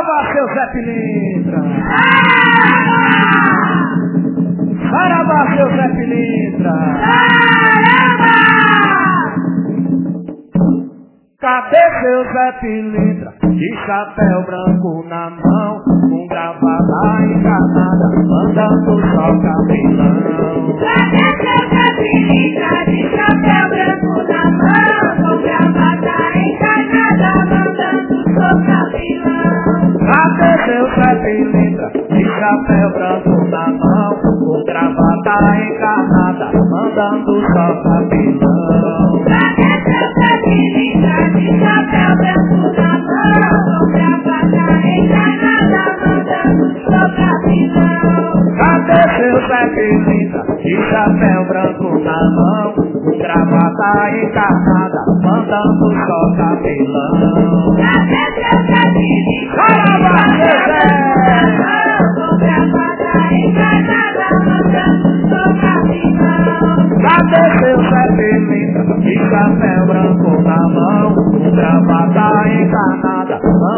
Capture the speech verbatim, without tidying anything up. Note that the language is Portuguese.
Saravá, seu Zé Pilintra! Saravá, seu Zé Pilintra! Cadê seu Zé Pilintra? De chapéu branco na mão, com gravata encarnada, mandando só cabelão. Cadê seu Zé Pilintra? De chapéu branco na mão, com gravata encarnada, mandando só cabelão. Cadê seu Zé Pilintra? De chapéu branco na mão, com gravata encarnada, mandando só cabelão. Cadê seu Zé Pilintra? De chapéu branco na mão, com gravata encarnada, mandando só cabelão. Cadê seu Zé Pilintra? De chapéu branco na mão, com gravata encarnada, mandando só cabelão. Cadê seu Zé Pilintra? Saravá, seu Zé! Com gravata encarnada, mandando só cabelão. Cadê seu Zé Pilintra? De chapéu branco na mão, com gravata encarnada,